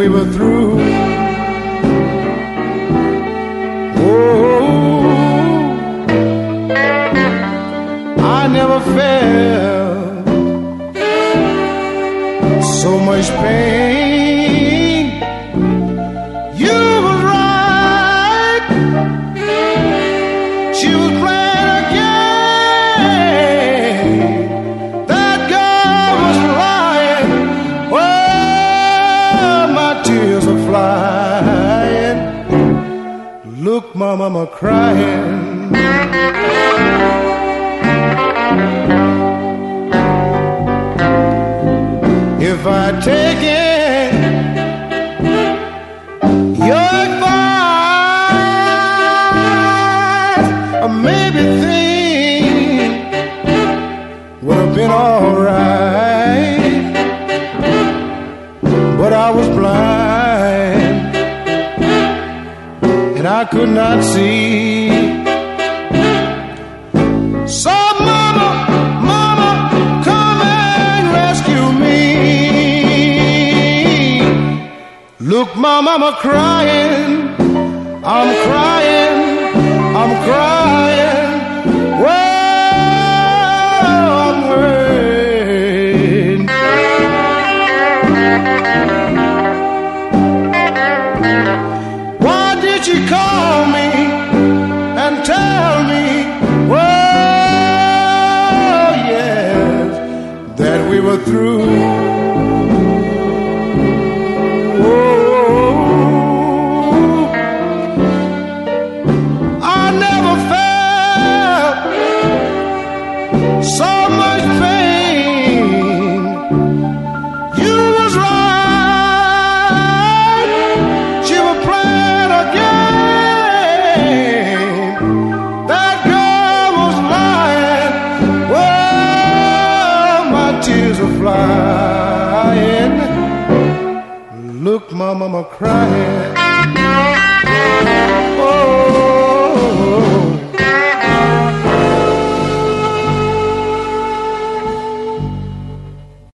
we were through. Oh, I never felt so much pain. You was right, she was playing a game. That girl was lying. Oh, my tears are flying. Look, my mama crying. If I take it, your advice, maybe things would have been alright. But I was blind and I could not see. So mama, mama, come and rescue me. Look, my mama crying, I'm crying, I'm crying. Whoa, I'm hurting. Why did you call me and tell me, whoa, yes, that we were through? So much pain. You was right. She was playing a game. That girl was lying. Well, my tears are flying. Look, my mama crying.